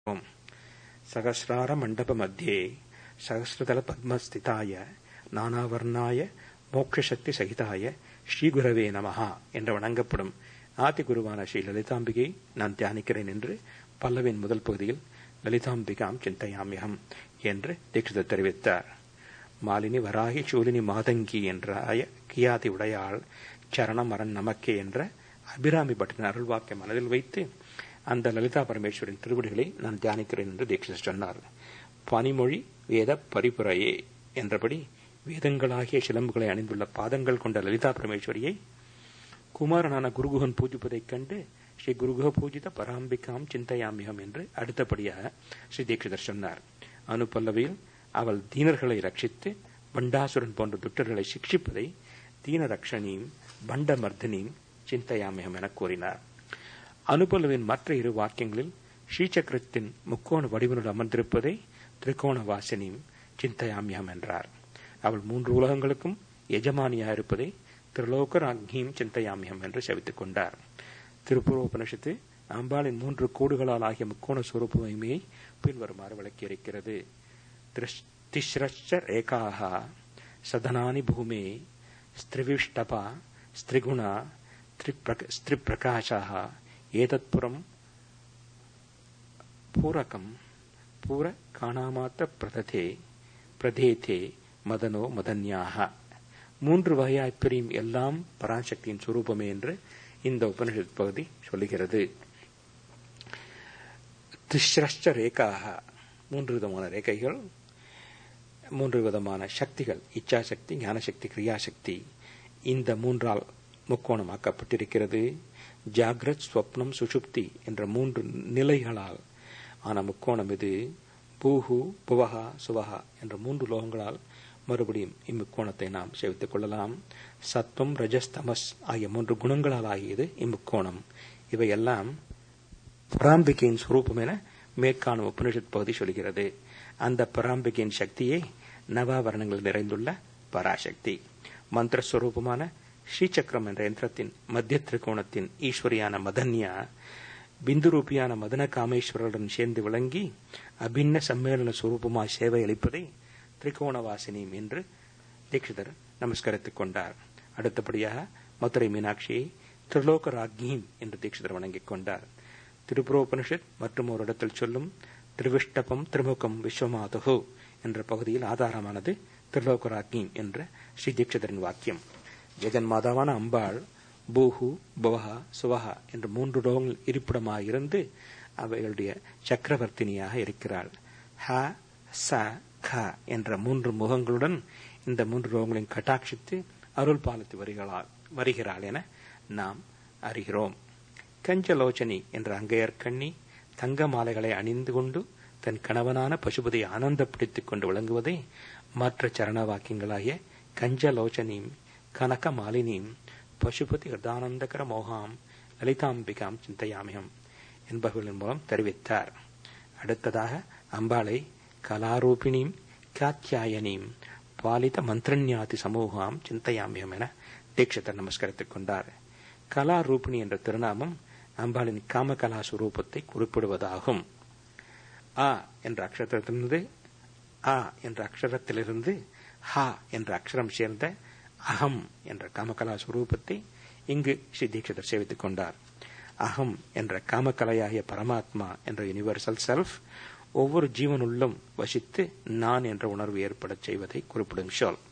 சகசிரார மண்டப மத்தியே சகசிரதல பத்மஸ்திதாய நானாவர்ணாய மோக்ஷசக்தி சகிதாய ஸ்ரீகுரவே நமஹா என்று வணங்கப்படும் ஆதிகுருவான ஸ்ரீ லலிதாம்பிகை நான் தியானிக்கிறேன் என்று பல்லவின் முதல் பகுதியில் லலிதாம்பிகாம் சிந்தையாமியம் என்று தீட்சிதர் தெரிவித்தார். மாலினி வராகி சூலினி மாதங்கி என்ற கியாதி உடையாள் சரணம் அரண் நமக்கே என்ற அபிராமி பட்டின் அருள்வாக்கை மனதில் வைத்து அந்த லலிதா பரமேஸ்வரின் திருவடிகளை நான் தியானிக்கிறேன் என்று தீட்சிதர் சொன்னார். பனிமொழி வேத பரிபுரையே என்றபடி வேதங்களாகிய சிலம்புகளை அணிந்துள்ள பாதங்கள் கொண்ட லலிதா பரமேஸ்வரியை குமாரனான குருகுகன் பூஜிப்பதைக் கண்டு ஸ்ரீ குருகுக பூஜித பராம்பிகாம் சிந்தையாமிகம் என்று அடுத்தபடியாக ஸ்ரீ தீட்சிதர் சொன்னார். அனுபல்லவியில் அவள் தீனர்களை ரட்சித்து பண்டாசுரன் போன்ற துட்டர்களை சிக்ஷிப்பதை தீன ரக்ஷணியும் பண்ட மர்தனியும் சிந்தையாமிகம் என கூறினார். அனுபல்லவின் மற்ற இரு வாக்கியங்களில் ஸ்ரீசக்கரத்தின் முக்கோண வடிவனுடன் அமர்ந்திருப்பதை திரிகோண வாசினியும் சிந்தையாமியம் என்றார். அவள் 3 உலகங்களுக்கும் எஜமானியாயிருப்பதை திரிலோக ராஜ்ஞியும் சிந்தையாமியம் என்று செவித்துக் கொண்டார். திருப்புரோபனிஷத்து அம்பாளின் 3 கோடுகளால் ஆகிய முக்கோண சுரூப மகிமையை பின்வருமாறு விளக்கியிருக்கிறது. திஸ்ரச்ச ரேகாஹ சதனானி பூமே ஸ்திரிவிஷ்டபா ஸ்திரிகுணா ஸ்திரிப்பிரகாஷாஹ ஏதத்புரம் பூரகம் பூர காணாமாத்த பிரதேதே மதனோ மதன்யாக. 3 வகையாய் பிரியும் எல்லாம் பராசக்தியின் சுரூபமே என்று இந்த உபனிஷத் பகுதி சொல்லுகிறது. திஸ்ரச்ச ரேகாஹ 3 விதமான ரேகைகள், 3 விதமான சக்திகள், இச்சாசக்தி, ஞானசக்தி, கிரியாசக்தி, இந்த 3ஆல் முக்கோணமாக்கப்பட்டிருக்கிறது. ஜாகிரத், ஸ்வப்னம், சுஷுப்தி என்ற 3 நிலைகளால் ஆன முக்கோணம் இது. பூஹு, புவஹா, சுவஹா என்ற 3 லோகங்களால் மறுபடியும் இம்முக்கோணத்தை நாம் சேவித்துக் கொள்ளலாம். சத்வம், ரஜஸ், தமஸ் ஆகிய 3 குணங்களால் ஆகியது இம்முக்கோணம். இவையெல்லாம் பராம்பிகையின் சுரூபம் என மேற்காணும் உபனிஷத் பகுதி சொல்கிறது. அந்த பராம்பிகையின் சக்தியே நவாவரணங்கள் நிறைந்துள்ள பராசக்தி. மந்திரஸ்வரூபமான ஸ்ரீசக்கரம் என்ற யந்திரத்தின் மத்திய திரிகோணத்தின் ஈஸ்வரியான மதன்யா பிந்துரூபியான மதன காமேஸ்வரருடன் சேர்ந்து விளங்கி அபின்ன சம்மேளன சுரூபமாய் சேவை அளிப்பதை திரிகோணவாசினியும் என்று தீட்சிதர் நமஸ்கரித்துக் கொண்டார். அடுத்தபடியாக மதுரை மீனாட்சியை திரிலோக ராஜ்ஞியும் என்று தீட்சிதர் வணங்கிக் கொண்டார். திருப்புரோபனிஷத் மற்றும் ஒரு இடத்தில் சொல்லும் திரிவிஷ்டபம் திரிமுகம் விஸ்வமாதகு என்ற பகுதியில் ஆதாரமானது திரிலோக ராஜ்ஞியும் என்ற ஸ்ரீ தீட்சிதரின் வாக்கியம். ஜெகன்மாதாவான அம்பாள் பூஹு, புவஹா, சுவஹா என்ற 3 லோகங்கள் இருப்பிடமாயிருந்து அவைகளுடைய சக்கரவர்த்தினியாக இருக்கிறாள். ஹ, ச, க என்ற 3 முகங்களுடன் இந்த 3 லோகங்களையும் கட்டாட்சித்து அருள் பாலித்து வருகிறாள் என நாம் அறிகிறோம். கஞ்சலோச்சனி என்ற அங்கையர்கண்ணி தங்க மாலைகளை அணிந்து கொண்டு தன் கணவனான பசுபதியை ஆனந்தப்படுத்திக் கொண்டு விளங்குவதை மற்ற சரண வாக்கியங்களாகிய கஞ்சலோச்சனியும் கனக மாலினியும் பசுபதி ஹிருதானந்தகர மோகாம் லலிதாம்பிகாம் சிந்தையாமியம் என்பவர்களின் மூலம் தெரிவித்தார். அடுத்ததாக அம்பாளை கலாரூபிணியும் காத்யாயனியும் பாலித மந்திரஞாதி சமூகாம் சிந்தையாமியம் என தீட்சிதர் நமஸ்கரித்துக் கொண்டார். கலாரூபிணி என்ற திருநாமம் அம்பாளின் காமகலா சுரூபத்தை குறிப்பிடுவதாகும். அ என்ற அக்ஷரத்திலிருந்து ஹ என்ற அக்ஷரம் சேர்ந்த அகம் என்ற காமகலா சுரூபத்தை இங்கு ஸ்ரீ தீட்சிதர் சேவித்துக் கொண்டார். அகம் என்ற காமகலையாகிய பரமாத்மா என்ற யூனிவர்சல் செல்ஃப் ஒவ்வொரு ஜீவனுள்ளும் வசித்து நான் என்ற உணர்வு ஏற்படச் செய்வதை குறிப்பிடும் சொல்.